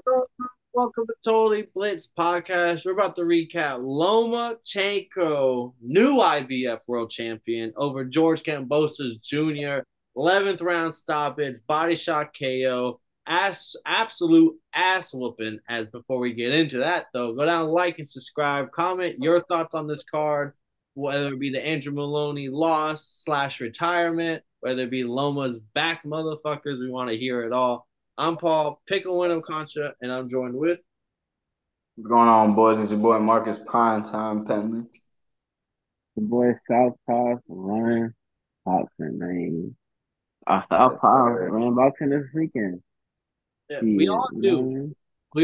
Welcome to Totally Blitz Podcast. We're about to recap Lomachenko, new IBF world champion, over George Kambosos Jr., 11th round stoppage, body shot KO, absolute ass whooping. As before we get into that, though, go down, like, and subscribe. Comment your thoughts on this card, whether it be the Andrew Maloney loss slash retirement, whether it be Loma's back motherfuckers. We want to hear it all. I'm Paul Pickle Winham Concha, and I'm joined with What's going on, boys? It's your boy Marcus Time Penley. The boy Southpaw running boxing, man. Yes, Southpaw sir. running boxing this weekend. yeah, Shit, we all you know what I knew mean?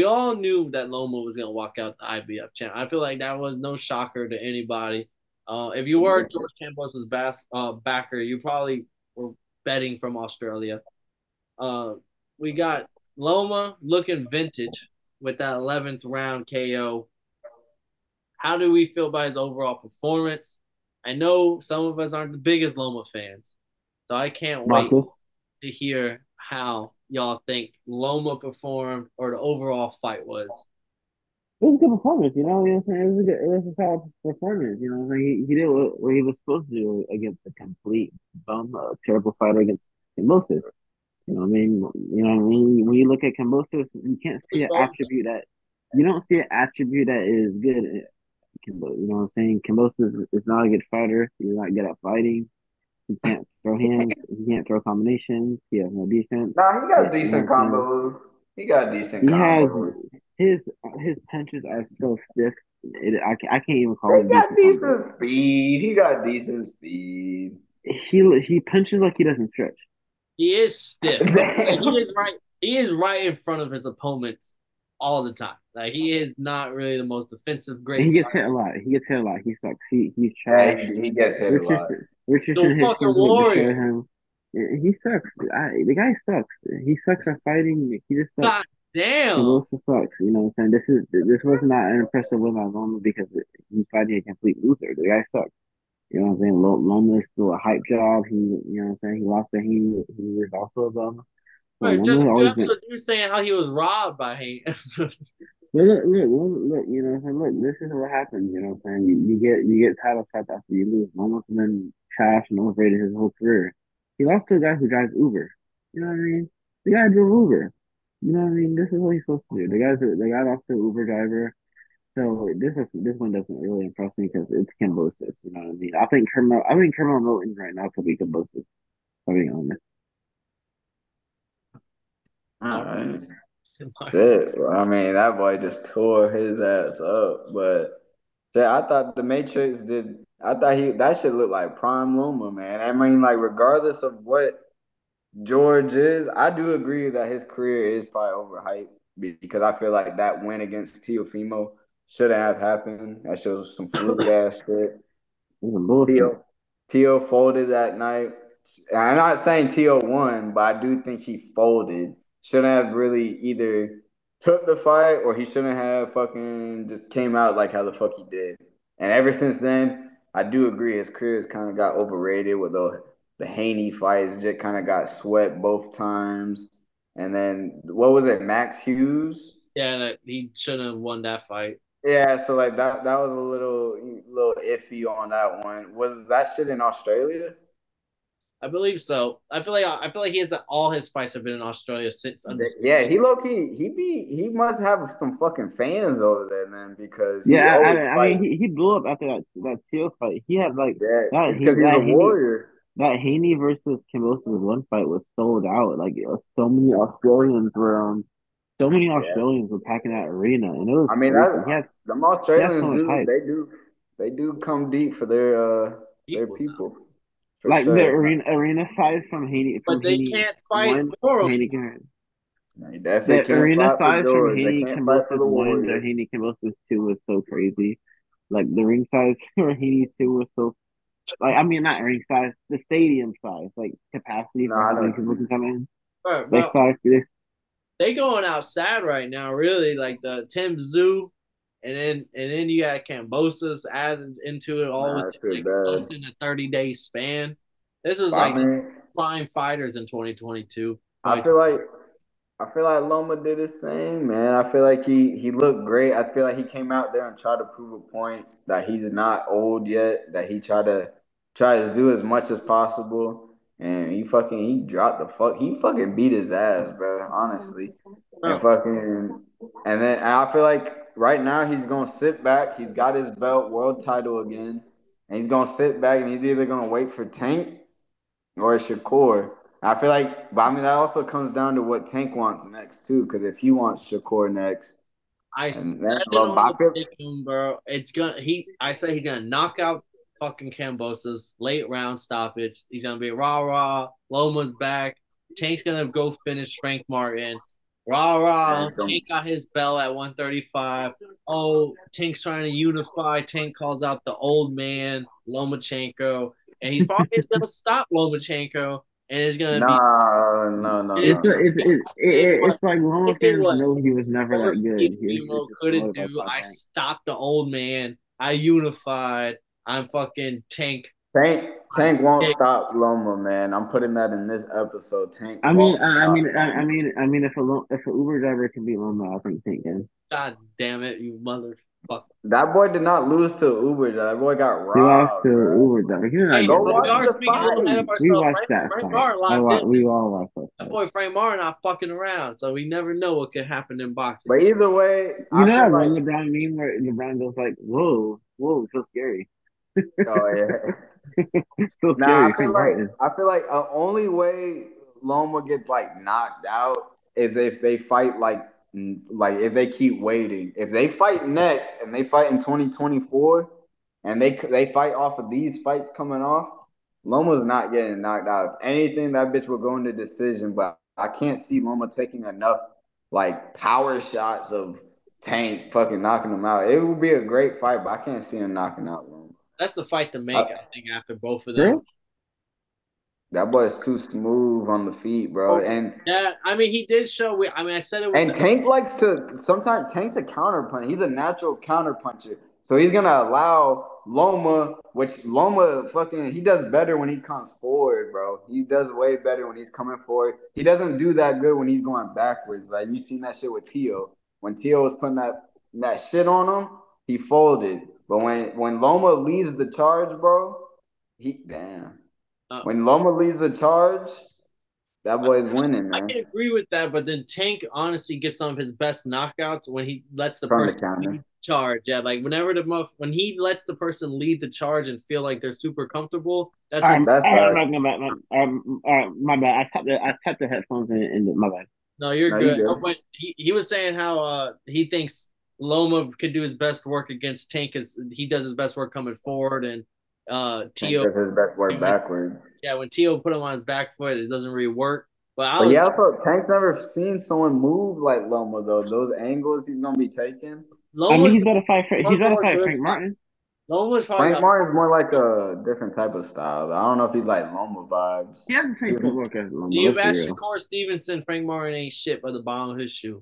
that Loma was gonna walk out the IBF champ. I feel like that was no shocker to anybody. If you were George Campos' backer, you probably were betting from Australia. Uh, we got Loma looking vintage with that 11th round KO. How do we feel about his overall performance? I know some of us aren't the biggest Loma fans, so I can't wait Marcus, to hear how y'all think Loma performed or the overall fight was. it was a good performance, you know what I'm saying? It was a solid performance, you know what I'm saying? He did what he was supposed to do against a complete bum, terrible fighter against Moses. You know what I mean? You know what I mean? When you look at Cambosos, you can't see We an both attribute that you don't see an attribute that is good in Kimbo. You know what I'm saying? Cambosos is not a good fighter. He's not good at fighting. He can't throw hands. He can't throw combinations. He has no defense. Nah, he He, got you know what decent I'm saying? combos. He got decent He has combos. his his punches are so stiff. I can't even call He them got decent combos. decent speed. He got decent speed. He punches like he doesn't stretch. He is stiff. Like he is Damn. right. He is right in front of his opponents all the time. Like he is not really the most defensive And great he gets hit a fighter. lot. He gets hit a lot. He sucks. He's Yeah, trash. he gets hit a lot. Richardson The hits fucking him to destroy warrior. him. He sucks. The guy sucks. He sucks at fighting. He just sucks. God damn. Cabosa sucks. You know what I'm saying? This was not an impressive win by Loma because he's fighting a complete loser. The guy sucks. You know what I'm saying? Loma is still a hype job. You know what I'm saying? He lost to he was also a bum. So Right, just Loma a has few always been. episodes you were saying how he was robbed by him. Look, you know what I'm saying? Look, this is what happens, you know what I'm saying? You get title shots after you lose. Loma's been trash and overrated his whole career. He lost to a guy who drives Uber. You know what I mean? The guy drove Uber. You know what I mean? This is what he's supposed to do. The guy lost to Uber driver. So this one doesn't really impress me because it's Cambosis. You know what I mean? I think Kermel Milton right now could be Cambosis. I'll be honest. All All right. right. Shit. Well, I mean, that boy just tore his ass up. But yeah, I thought the Matrix did. I thought that shit looked like prime Luma, man. I mean, like regardless of what George is. I do agree that his career is probably overhyped because I feel like that win against Teofimo shouldn't have happened. That shows some fluke ass shit. This is bullshit. Teo folded that night. I'm not saying Teo won, but I do think he folded. Shouldn't have really either took the fight or he shouldn't have fucking just came out like how the fuck he did. And ever since then, I do agree his career has kind of got overrated with the Haney fights. Just kind of got swept both times. And then what was it, Max Hughes? Yeah, he shouldn't have won that fight. Yeah, so like that was a little iffy on that one. Was that shit in Australia? I believe so. I feel like all his fights have been in Australia since Undisputed. Yeah, he low key he must have some fucking fans over there, man, because Yeah, he always I fight. mean, he blew up after that Teal fight. He had like Yeah, because he's a that warrior. Haney versus Kimbosa's one fight was sold out. Like so many Australians were Yeah, packing that arena, and it was I mean crazy. that them He had so Australians much do hype. they do come deep for their People now, people for Like the sure. arena size but from they Haney can't fight one for to him. Haney can They definitely the can't arena fight for size from George. They Haney can't fight for Kimbosa's the one to warrior. Haney Kimbosa's two was so crazy. Like the ring size for Haney's two was so like I mean not ring size, the stadium size, like capacity No, for I how know many what you people can mean. come in. They But size they going outside right now, really. Like the Tim Zoo, and then you got Cambosos added into it all Nah, within that shit like less bad. than a 30-day span. This was I like mean, prime fighters in 2022, I feel like I feel like Loma did his thing, man. I feel like he looked great. I feel like he came out there and tried to prove a point that he's not old yet. That he try to do as much as possible, and he dropped the he fucking beat his ass, bro. Honestly, and No, fucking and I feel like right now he's gonna sit back. He's got his belt, world title again, and he's gonna sit back and he's either gonna wait for Tank or Shakur. I feel like, but I mean, that also comes down to what Tank wants next too. Because if he wants Shakur next, I and said that's it love, on but the I feel pick 'em, bro. I said he's gonna knock out fucking Cambosa's late round stoppage. He's gonna be rah rah. Loma's back. Tank's gonna go finish Frank Martin. Rah yeah, rah. Tank got his bell at 135. Oh, Tank's trying to unify. Tank calls out the old man Lomachenko, and he's probably just gonna stop Lomachenko, and it's gonna be. no, no, no, It's no, a, no. it's like Loma It did fans what know he was never that good. He was Emo just couldn't promoted by do. Top I Rank. stopped the old man. I unified. I'm fucking Tank. Tank won't stop Loma, man. I'm putting that in this episode. Tank I mean, won't I, I stop mean, I, I Loma. mean, I mean, if a Uber driver can beat Loma, I think Tank can. God damn it, you motherfucker. That boy did not lose to Uber. That boy got He lost to robbed, bro. Uber driver. He did not Hey, get Go but we watch robbed. are the speaking a little ahead of fight. We ourselves. watched that Frank fight. Martin locked in. We all watched that That fight. boy Frank Martin not fucking around, so we never know what could happen in boxing. But either way, You know I feel that like, one LeBron meme where LeBron goes like, "Whoa, whoa, so scary, oh yeah. so Nah, scary." Frank Martin. I feel like the only way Loma gets like knocked out is if they fight like if they keep waiting. If they fight next and they fight in 2024 and they fight off of these fights coming off, Loma's not getting knocked out. If anything, that bitch will go into decision, but I can't see Loma taking enough like power shots of Tank fucking knocking him out. It would be a great fight, but I can't see him knocking out Loma. That's the fight to make, I think, after both of them. Girl, That boy is too smooth on the feet, bro. Oh, yeah, I mean, he did show. I mean, I said it with And Tank likes to sometimes Tank's a counter puncher. He's a natural counter puncher. So he's gonna allow Loma, which Loma fucking he does better when he comes forward, bro. He does way better when he's coming forward. He doesn't do that good when he's going backwards. Like you seen that shit with Tio. When Tio was putting that shit on him, he folded. But when Loma leads the charge, bro, he damn. uh, When Loma leads the charge, that boy's winning, I man. can agree with that, but then Tank honestly gets some of his best knockouts when he lets the From the person counter. lead the charge. Yeah, like when he lets the person lead the charge and feel like they're super comfortable. That's when. That's all right. right, my bad. I tapped the headphones in my bad. No, you're No, you good. good. Oh, but he was saying how he thinks Loma could do his best work against Tank as he does his best work coming forward, and Tank Tio. does his best work backward. Yeah, when Tio put him on his back foot, it doesn't really work. But I But yeah, was also Tank's never seen someone move like Loma though. Those angles he's gonna be taking. I mean, Loma's he's about to more fight good Frank spot. Martin. Loma's probably Frank got. Martin's more like a different type of style. I don't know if he's like Loma vibes. He has the same footwork as Loma. You've Let's be asked real. Shakur Stevenson, Frank Martin ain't shit by the bottom of his shoe.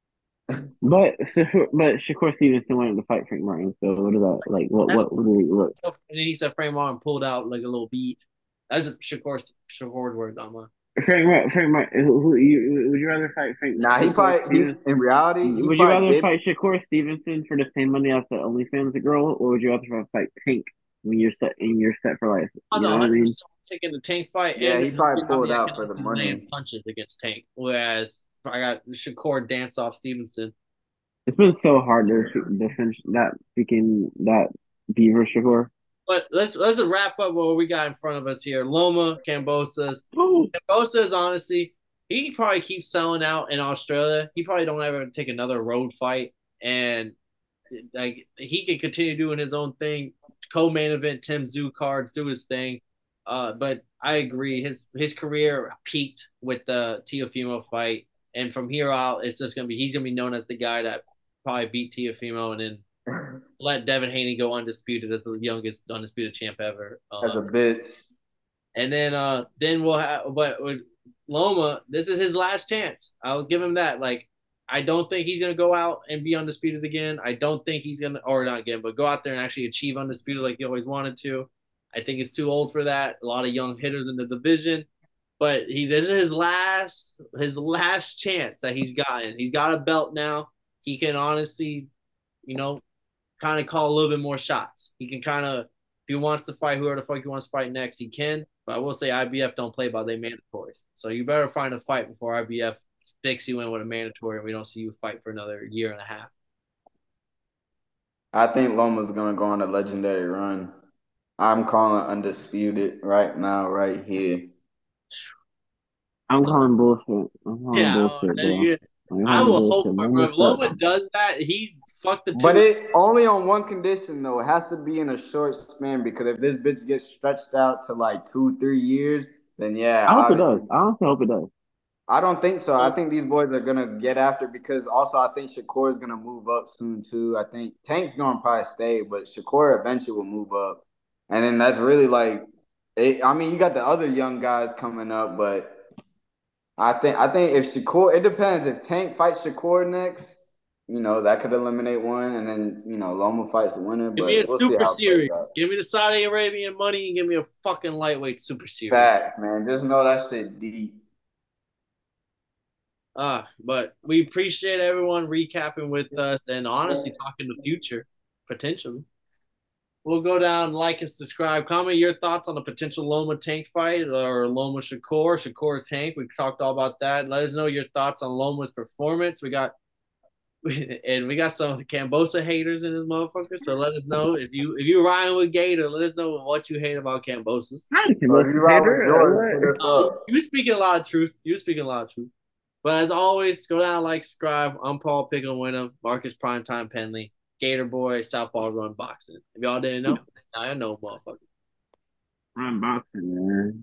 But Shakur Stevenson wanted to fight Frank Martin. So what is that like? That's What do we look? and then he said Frank Martin pulled out like a little beat. That's a Shakur's word, Dama. Frank Martin. Would you rather fight Nah, he Shakur probably Stevenson? in reality he Would you probably rather did. fight Shakur Stevenson for the same money as the OnlyFans girl, or would you rather fight Tank when you're set for life? I'm You know what I mean? 100% taking the Tank fight, Yeah, and he probably pulled I out can for the actually land money. punches against Tank. Whereas I got Shakur dance off Stevenson. It's been so hard to finish that speaking that Beaver Shakur. But let's wrap up what we got in front of us here. Loma, Cambosas. Oh, Cambosas, honestly, he probably keeps selling out in Australia. He probably don't ever take another road fight, and like he can continue doing his own thing. Co-main event, Tim Zoo cards, do his thing. But I agree, his career peaked with the Teofimo fight, and from here out, it's just he's gonna be known as the guy that probably beat Teofimo and then let Devin Haney go undisputed as the youngest undisputed champ ever. As a bitch. And then we'll have, but with Loma, this is his last chance. I'll give him that. Like, I don't think he's gonna go out and be undisputed again. I don't think he's gonna, or not again, but go out there and actually achieve undisputed like he always wanted to. I think he's too old for that. A lot of young hitters in the division, But this is his last chance that he's gotten. He's got a belt now. He can honestly, kind of call a little bit more shots. He can kind of, if he wants to fight whoever the fuck he wants to fight next, he can. But I will say IBF don't play by their mandatories. So you better find a fight before IBF sticks you in with a mandatory and we don't see you fight for another year and a half. I think Loma's gonna go on a legendary run. I'm calling undisputed right now, right here. I'm calling bullshit. I'm calling Yeah, bullshit, bro. I'm I calling will hope bullshit. for bro. If Loma does that, he's fucked the two. But it only on one condition though. It has to be in a short span because if this bitch gets stretched out to like 2-3 years, then yeah, I hope it obviously. does. I honestly hope it does. I don't think so. I think these boys are gonna get after because also I think Shakur is gonna move up soon too. I think Tank's gonna probably stay, but Shakur eventually will move up, and then that's really like, I mean, you got the other young guys coming up, but I think if Shakur, it depends. If Tank fights Shakur next, that could eliminate one, and then Loma fights the winner. Give me a But we'll see super how it plays out. series. Give me the Saudi Arabian money and give me a fucking lightweight super series. Facts, man. Just know that shit deep. But we appreciate everyone recapping with us and honestly talking the future, potentially. We'll go down, like and subscribe. Comment your thoughts on the potential Loma Tank fight or Loma Shakur Tank. We talked all about that. Let us know your thoughts on Loma's performance. We got some Kambosa haters in this motherfucker. So let us know if you riding with Gator. Let us know what you hate about Kambosa's. You ride with George, You speaking a lot of truth. But as always, go down, like, subscribe. I'm Paul Pickle Winham, Marcus Primetime Penley, Gator Boy, Southpaw Run Boxing. If y'all didn't know, now I know, motherfucker. Run boxing, man.